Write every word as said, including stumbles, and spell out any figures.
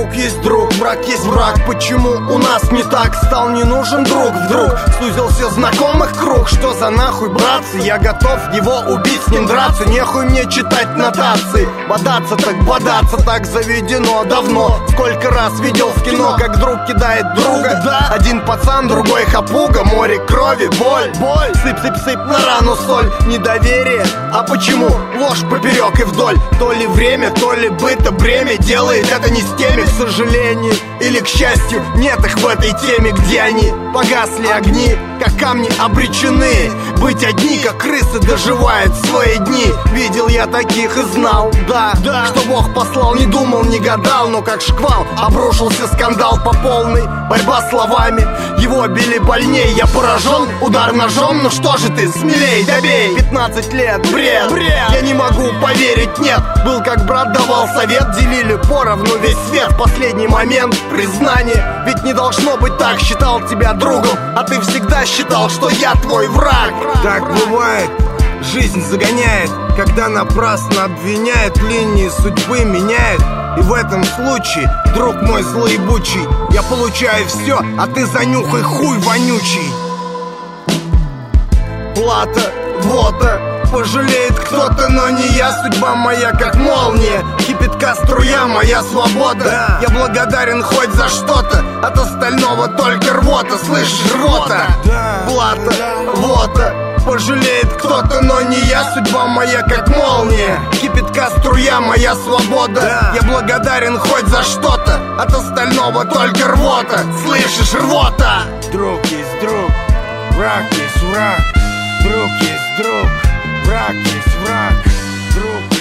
друг есть друг, враг есть враг. Почему у нас не так? Стал не нужен друг вдруг. Сузился знакомых круг. Что за нахуй, братцы? Я готов его убить, с ним драться. Нехуй мне читать нотации. Бодаться так бодаться, так заведено давно. Сколько раз видел в кино, как друг кидает друга. Один пацан, другой хапуга. Море крови, боль, боль. Сыпь-сыпь-сыпь на рану соль. Недоверие, а почему? Ложь поперек и вдоль. То ли время, то ли быто бремя делает это не с теми, к сожалению или к счастью. Нет их в этой теме, где они погасли огни, как камни обречены быть одни, как крысы доживают свои дни. Видел я таких и знал, да, да, что Бог послал, не думал, не гадал. Но как шквал обрушился скандал по полной. Борьба словами, его били больней. Я поражен, удар ножом, ну что же ты, смелей, добей. Пятнадцать лет, бред, бред, я не могу поверить, нет. Был как брат, давал совет, делили поровну весь свет. Последний момент, признание, ведь не должно быть так. Считал тебя другом, а ты всегда считал, что я твой враг. Так бывает, жизнь загоняет, когда напрасно обвиняет, линии судьбы меняет. И в этом случае, друг мой злоебучий, я получаю все, а ты занюхай хуй вонючий. Плата, вода, пожалеет кто-то, но не я. Судьба моя как молния, кипятка струя, моя свобода. Я благодарен хоть за что-то, от остального только рвота. Слышишь, рвота? Плата, вода, пожалеет кто-то, но не я. Судьба моя как молния, кипятка струя, моя свобода. Я благодарен хоть за что-то, от остального только рвота. Слышишь, рвота? Друг есть друг, враг есть враг. Друг есть друг, враг есть враг. Друг